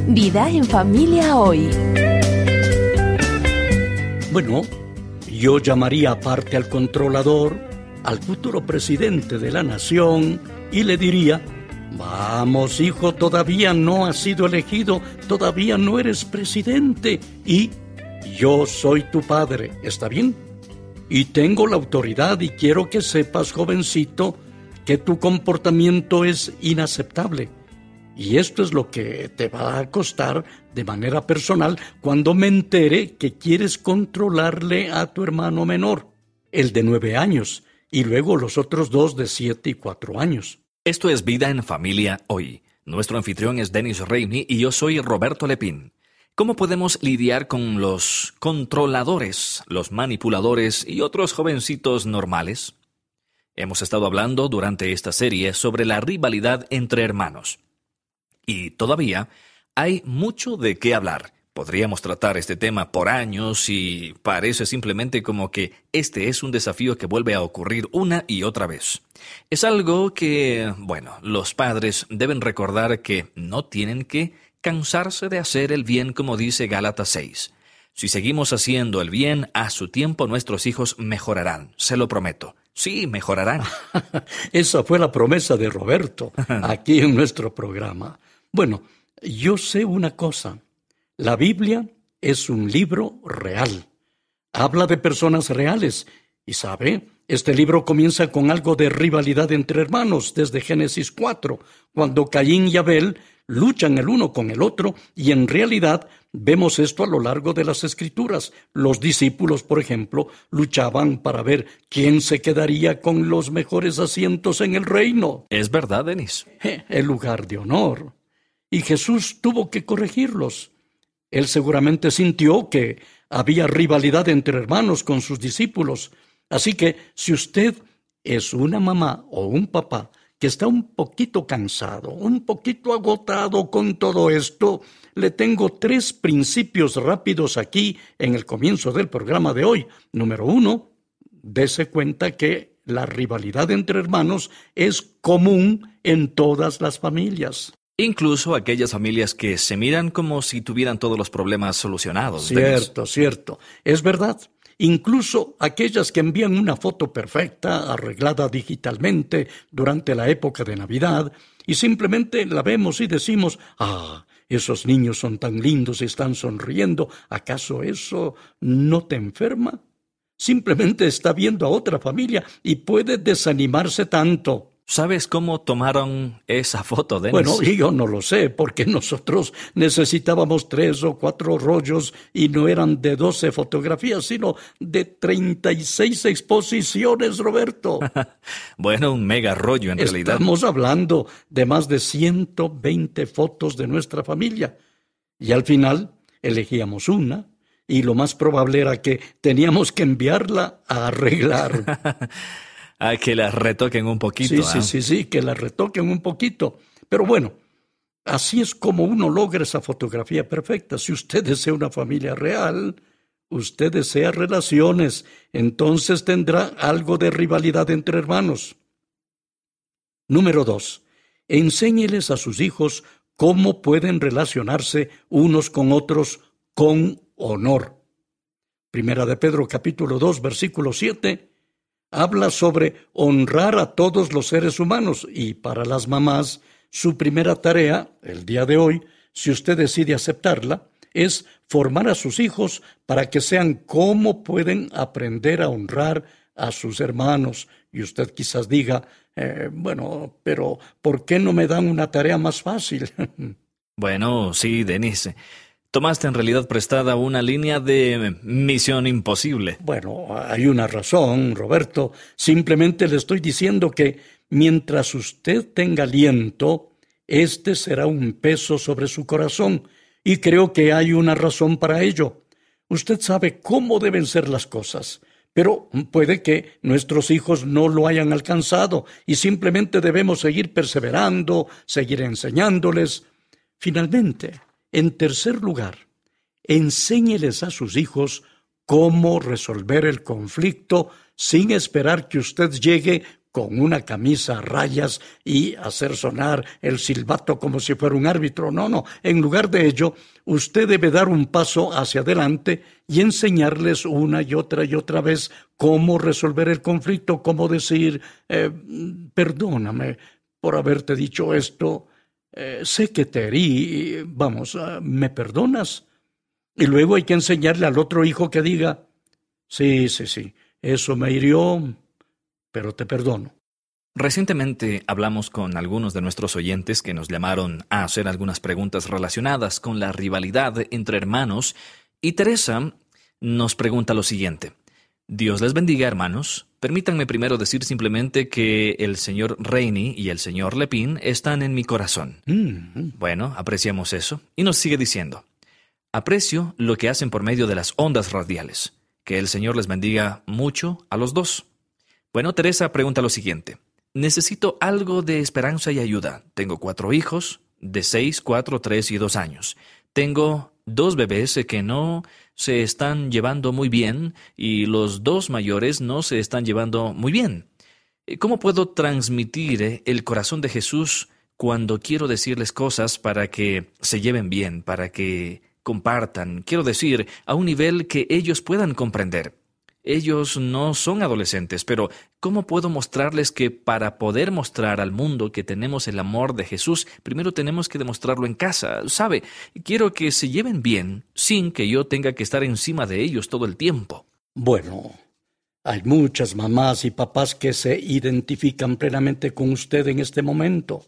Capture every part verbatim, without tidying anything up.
Vida en Familia hoy. Bueno, yo llamaría aparte al controlador, al futuro presidente de la nación, y le diría: vamos, hijo, todavía no has sido elegido, todavía no eres presidente, y yo soy tu padre, ¿está bien? Y tengo la autoridad y quiero que sepas, jovencito, que tu comportamiento es inaceptable. Y esto es lo que te va a costar de manera personal cuando me entere que quieres controlarle a tu hermano menor, el de nueve años, y luego los otros dos de siete y cuatro años. Esto es Vida en Familia hoy. Nuestro anfitrión es Dennis Reini y yo soy Roberto Lepín. ¿Cómo podemos lidiar con los controladores, los manipuladores y otros jovencitos normales? Hemos estado hablando durante esta serie sobre la rivalidad entre hermanos. Y todavía hay mucho de qué hablar. Podríamos tratar este tema por años y parece simplemente como que este es un desafío que vuelve a ocurrir una y otra vez. Es algo que, bueno, los padres deben recordar que no tienen que cansarse de hacer el bien, como dice Gálatas seis. Si seguimos haciendo el bien, a su tiempo nuestros hijos mejorarán, se lo prometo. Sí, mejorarán. Esa fue la promesa de Roberto aquí en nuestro programa. Bueno, yo sé una cosa. La Biblia es un libro real. Habla de personas reales. Y sabe, este libro comienza con algo de rivalidad entre hermanos desde Génesis cuatro, cuando Caín y Abel luchan el uno con el otro, y en realidad vemos esto a lo largo de las Escrituras. Los discípulos, por ejemplo, luchaban para ver quién se quedaría con los mejores asientos en el reino. ¿Es verdad, Denis? El lugar de honor. Y Jesús tuvo que corregirlos. Él seguramente sintió que había rivalidad entre hermanos con sus discípulos. Así que si usted es una mamá o un papá que está un poquito cansado, un poquito agotado con todo esto, le tengo tres principios rápidos aquí en el comienzo del programa de hoy. Número uno, dése cuenta que la rivalidad entre hermanos es común en todas las familias. Incluso aquellas familias que se miran como si tuvieran todos los problemas solucionados. Cierto, Dennis. cierto. Es verdad. Incluso aquellas que envían una foto perfecta, arreglada digitalmente durante la época de Navidad, y simplemente la vemos y decimos: ah, esos niños son tan lindos y están sonriendo. ¿Acaso eso no te enferma? Simplemente está viendo a otra familia y puede desanimarse tanto. ¿Sabes cómo tomaron esa foto, Dennis? Bueno, yo no lo sé, porque nosotros necesitábamos tres o cuatro rollos y no eran de doce fotografías, sino de treinta y seis exposiciones, Roberto. Bueno, un mega rollo en realidad. Estamos hablando de más de ciento veinte fotos de nuestra familia. Y al final elegíamos una, y lo más probable era que teníamos que enviarla a arreglar. A que la retoquen un poquito. Sí, ¿eh? sí, sí, sí, que la retoquen un poquito. Pero bueno, así es como uno logra esa fotografía perfecta. Si usted desea una familia real, usted desea relaciones, entonces tendrá algo de rivalidad entre hermanos. Número dos, enséñeles a sus hijos cómo pueden relacionarse unos con otros con honor. Primera de Pedro, capítulo dos, versículo siete, habla sobre honrar a todos los seres humanos, y para las mamás, su primera tarea, el día de hoy, si usted decide aceptarla, es formar a sus hijos para que sean cómo pueden aprender a honrar a sus hermanos. Y usted quizás diga, eh, bueno, pero ¿por qué no me dan una tarea más fácil? Bueno, sí, Dennis. Tomaste en realidad prestada una línea de Misión Imposible. Bueno, hay una razón, Roberto. Simplemente le estoy diciendo que mientras usted tenga aliento, este será un peso sobre su corazón. Y creo que hay una razón para ello. Usted sabe cómo deben ser las cosas, pero puede que nuestros hijos no lo hayan alcanzado y simplemente debemos seguir perseverando, seguir enseñándoles. Finalmente, en tercer lugar, enséñeles a sus hijos cómo resolver el conflicto sin esperar que usted llegue con una camisa a rayas y hacer sonar el silbato como si fuera un árbitro. No, no. En lugar de ello, usted debe dar un paso hacia adelante y enseñarles una y otra y otra vez cómo resolver el conflicto, cómo decir, eh, perdóname por haberte dicho esto, eh, sé que te herí, vamos, uh, ¿me perdonas? Y luego hay que enseñarle al otro hijo que diga, sí, sí, sí, eso me hirió, pero te perdono. Recientemente hablamos con algunos de nuestros oyentes que nos llamaron a hacer algunas preguntas relacionadas con la rivalidad entre hermanos, y Teresa nos pregunta lo siguiente. Dios les bendiga, hermanos. Permítanme primero decir simplemente que el señor Rainey y el señor Lepin están en mi corazón. Mm-hmm. Bueno, apreciamos eso. Y nos sigue diciendo, aprecio lo que hacen por medio de las ondas radiales. Que el Señor les bendiga mucho a los dos. Bueno, Teresa pregunta lo siguiente. Necesito algo de esperanza y ayuda. Tengo cuatro hijos, de seis, cuatro, tres y dos años. Tengo dos bebés que no se están llevando muy bien y los dos mayores no se están llevando muy bien. ¿Cómo puedo transmitir el corazón de Jesús cuando quiero decirles cosas para que se lleven bien, para que compartan? Quiero decir, a un nivel que ellos puedan comprender. Ellos no son adolescentes, pero ¿cómo puedo mostrarles que para poder mostrar al mundo que tenemos el amor de Jesús, primero tenemos que demostrarlo en casa? ¿Sabe? Quiero que se lleven bien sin que yo tenga que estar encima de ellos todo el tiempo. Bueno, hay muchas mamás y papás que se identifican plenamente con usted en este momento.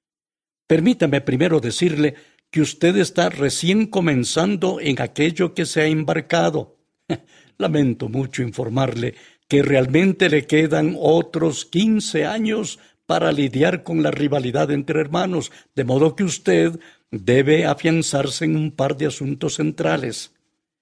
Permítame primero decirle que usted está recién comenzando en aquello que se ha embarcado. Lamento mucho informarle que realmente le quedan otros quince años para lidiar con la rivalidad entre hermanos, de modo que usted debe afianzarse en un par de asuntos centrales.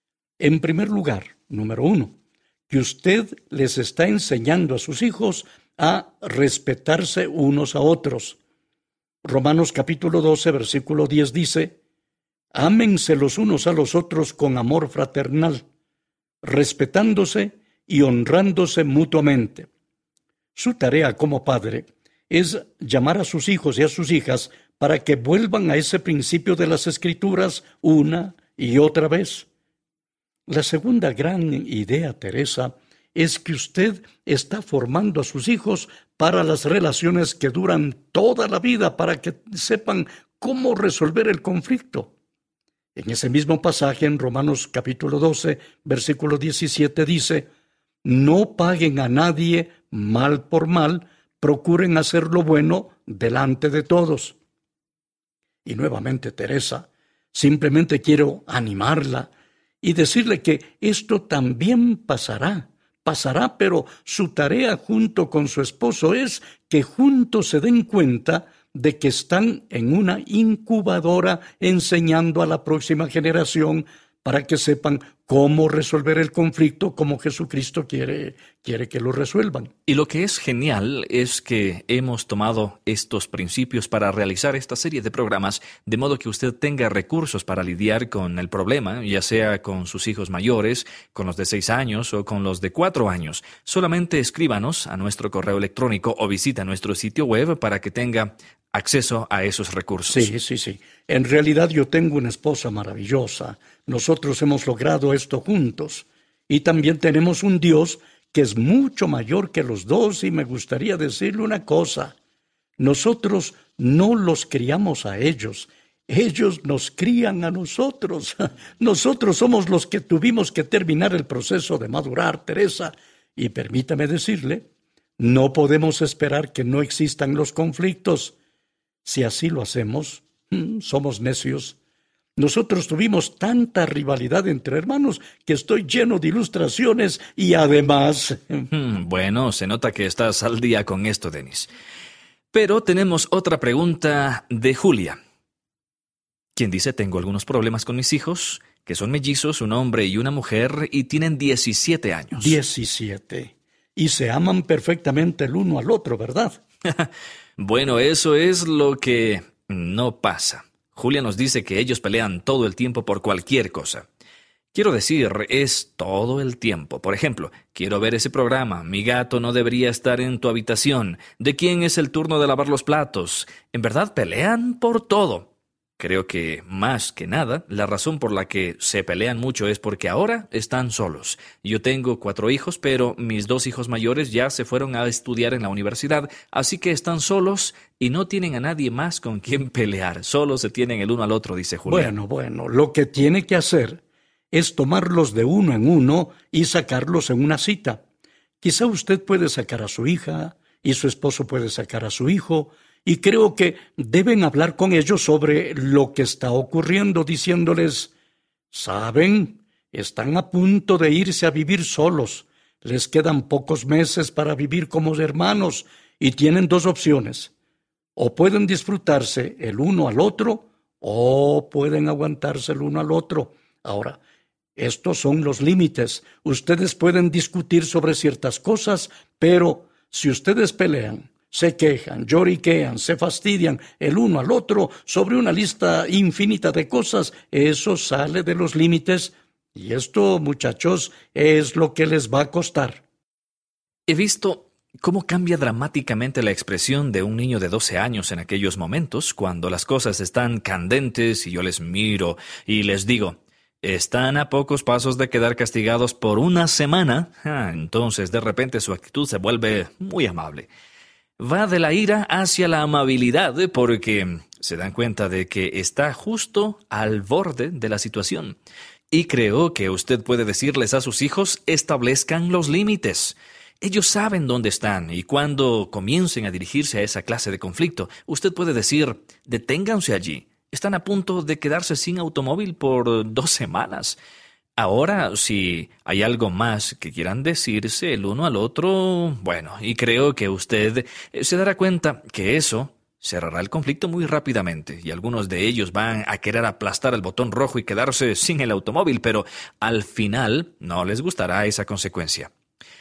En primer lugar, número uno, que usted les está enseñando a sus hijos a respetarse unos a otros. Romanos capítulo doce, versículo diez dice, ámense los unos a los otros con amor fraternal, respetándose y honrándose mutuamente. Su tarea como padre es llamar a sus hijos y a sus hijas para que vuelvan a ese principio de las Escrituras una y otra vez. La segunda gran idea, Teresa, es que usted está formando a sus hijos para las relaciones que duran toda la vida, para que sepan cómo resolver el conflicto. En ese mismo pasaje, en Romanos capítulo doce, versículo diecisiete, dice, no paguen a nadie mal por mal, procuren hacer lo bueno delante de todos. Y nuevamente, Teresa, simplemente quiero animarla y decirle que esto también pasará, pasará, pero su tarea junto con su esposo es que juntos se den cuenta de que están en una incubadora enseñando a la próxima generación para que sepan cómo resolver el conflicto como Jesucristo quiere, quiere que lo resuelvan. Y lo que es genial es que hemos tomado estos principios para realizar esta serie de programas, de modo que usted tenga recursos para lidiar con el problema, ya sea con sus hijos mayores, con los de seis años o con los de cuatro años. Solamente escríbanos a nuestro correo electrónico o visita nuestro sitio web para que tenga acceso a esos recursos. Sí, sí, sí. En realidad yo tengo una esposa maravillosa. Nosotros hemos logrado esto juntos. Y también tenemos un Dios que es mucho mayor que los dos, y me gustaría decirle una cosa. Nosotros no los criamos a ellos. Ellos nos crían a nosotros. Nosotros somos los que tuvimos que terminar el proceso de madurar, Teresa. Y permítame decirle, no podemos esperar que no existan los conflictos. Si así lo hacemos, somos necios. Nosotros tuvimos tanta rivalidad entre hermanos que estoy lleno de ilustraciones y además... Bueno, se nota que estás al día con esto, Denis. Pero tenemos otra pregunta de Julia, quien dice, tengo algunos problemas con mis hijos, que son mellizos, un hombre y una mujer, y tienen diecisiete años. diecisiete. Y se aman perfectamente el uno al otro, ¿verdad? Bueno, eso es lo que no pasa. Julia nos dice que ellos pelean todo el tiempo por cualquier cosa. Quiero decir, es todo el tiempo. Por ejemplo, quiero ver ese programa. Mi gato no debería estar en tu habitación. ¿De quién es el turno de lavar los platos? En verdad pelean por todo. Creo que, más que nada, la razón por la que se pelean mucho es porque ahora están solos. Yo tengo cuatro hijos, pero mis dos hijos mayores ya se fueron a estudiar en la universidad, así que están solos y no tienen a nadie más con quien pelear. Solo se tienen el uno al otro, dice Julián. Bueno, bueno, lo que tiene que hacer es tomarlos de uno en uno y sacarlos en una cita. Quizá usted puede sacar a su hija y su esposo puede sacar a su hijo, y creo que deben hablar con ellos sobre lo que está ocurriendo, diciéndoles, ¿saben? Están a punto de irse a vivir solos. Les quedan pocos meses para vivir como hermanos y tienen dos opciones. O pueden disfrutarse el uno al otro o pueden aguantarse el uno al otro. Ahora, estos son los límites. Ustedes pueden discutir sobre ciertas cosas, pero si ustedes pelean, se quejan, lloriquean, se fastidian el uno al otro sobre una lista infinita de cosas, eso sale de los límites. Y esto, muchachos, es lo que les va a costar. He visto cómo cambia dramáticamente la expresión de un niño de doce años en aquellos momentos, cuando las cosas están candentes y yo les miro y les digo, están a pocos pasos de quedar castigados por una semana. Ah, entonces, de repente, su actitud se vuelve muy amable. Va de la ira hacia la amabilidad porque se dan cuenta de que está justo al borde de la situación. Y creo que usted puede decirles a sus hijos, establezcan los límites. Ellos saben dónde están y cuando comiencen a dirigirse a esa clase de conflicto, usted puede decir, deténganse allí. Están a punto de quedarse sin automóvil por dos semanas. Ahora, si hay algo más que quieran decirse el uno al otro, bueno, y creo que usted se dará cuenta que eso cerrará el conflicto muy rápidamente y algunos de ellos van a querer aplastar el botón rojo y quedarse sin el automóvil, pero al final no les gustará esa consecuencia.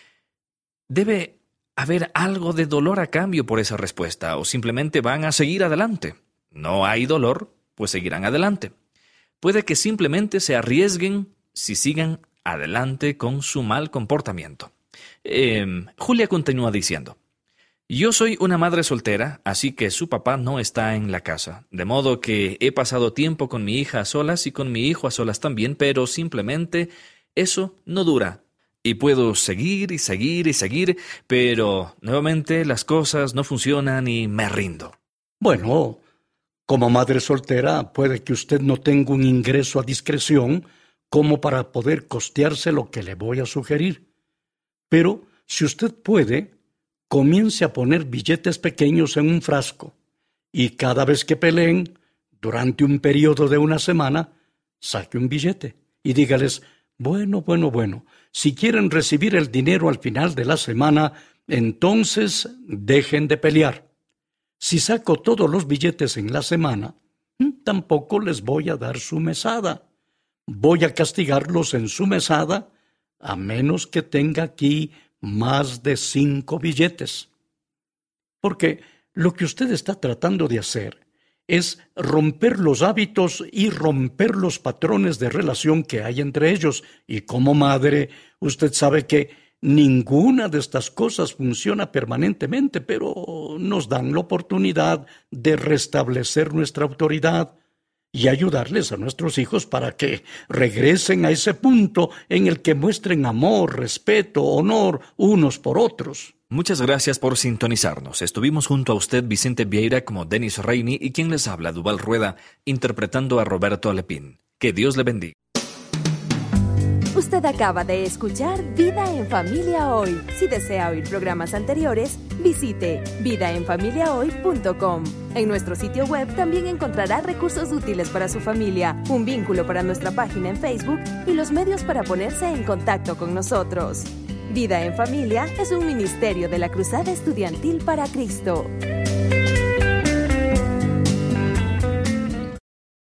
Debe haber algo de dolor a cambio por esa respuesta o simplemente van a seguir adelante. No hay dolor, pues seguirán adelante. Puede que simplemente se arriesguen si sigan adelante con su mal comportamiento. Eh, Julia continúa diciendo, yo soy una madre soltera, así que su papá no está en la casa, de modo que he pasado tiempo con mi hija a solas y con mi hijo a solas también, pero simplemente eso no dura. Y puedo seguir y seguir y seguir, pero nuevamente las cosas no funcionan y me rindo. Bueno, como madre soltera puede que usted no tenga un ingreso a discreción como para poder costearse lo que le voy a sugerir. Pero si usted puede, comience a poner billetes pequeños en un frasco y cada vez que peleen, durante un periodo de una semana, saque un billete y dígales, bueno, bueno, bueno, si quieren recibir el dinero al final de la semana, entonces dejen de pelear. Si saco todos los billetes en la semana, tampoco les voy a dar su mesada. Voy a castigarlos en su mesada, a menos que tenga aquí más de cinco billetes. Porque lo que usted está tratando de hacer es romper los hábitos y romper los patrones de relación que hay entre ellos. Y como madre, usted sabe que ninguna de estas cosas funciona permanentemente, pero nos dan la oportunidad de restablecer nuestra autoridad y ayudarles a nuestros hijos para que regresen a ese punto en el que muestren amor, respeto, honor unos por otros. Muchas gracias por sintonizarnos. Estuvimos junto a usted, Vicente Vieira, como Denis Reini, y quien les habla, Duval Rueda, interpretando a Roberto Lepín. Que Dios le bendiga. Usted acaba de escuchar Vida en Familia Hoy. Si desea oír programas anteriores, visite vida en familia hoy punto com. En nuestro sitio web también encontrará recursos útiles para su familia, un vínculo para nuestra página en Facebook y los medios para ponerse en contacto con nosotros. Vida en Familia es un ministerio de la Cruzada Estudiantil para Cristo.